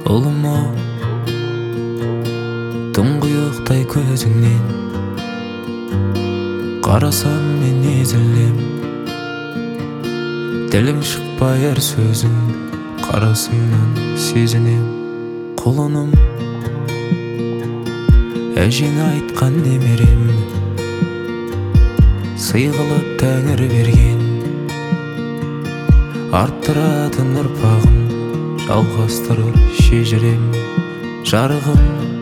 Ұлыма тұңғиықтай көзіңнен қарасам мен езілем. Тілің шықпай әр сөзің қарасыңнан сезінем. Құлыным әжең айтқан немерем, сый қылып тәңір берген. Арттыратын ұрпағым, жалғастырыр шежірем. Жарығым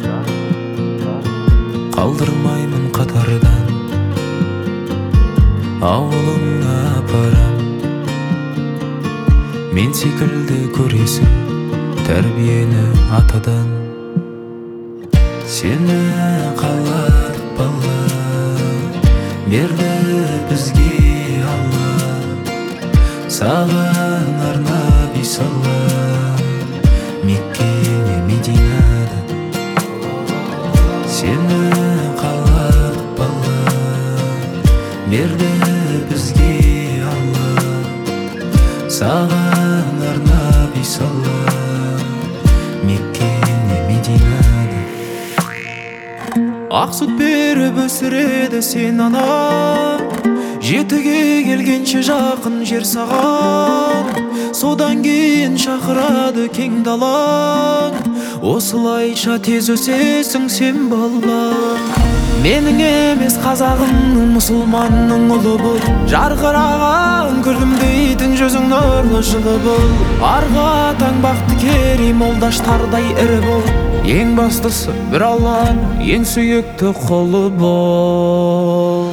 қалдырмаймын қатардан, ауылыңа апарам. Мен секілді көресің тәрбиені атадан. Сені қалап бала берді бізге Алла, саған арнап үй сала Мекке Мединада. Сені қалап бала берді бізге Алла, саған арнап үй сала Мекке Мединада. Ақ сүт беріп өсіреді сен ана, жетіге келгенше жақын жер саған. Содан кейін шақырады кең далаң, осылайша тез өсесің сен балаң. Менің емес қазағымның, мұсылманның ұлы бұл, жарқыраған күлімдейтін жүзің нұрлы жылы бұл. Арғы атаң бақты керей молдаштардай ірі бол, ең бастысы бір Алланың ең сүйікті құлы бол.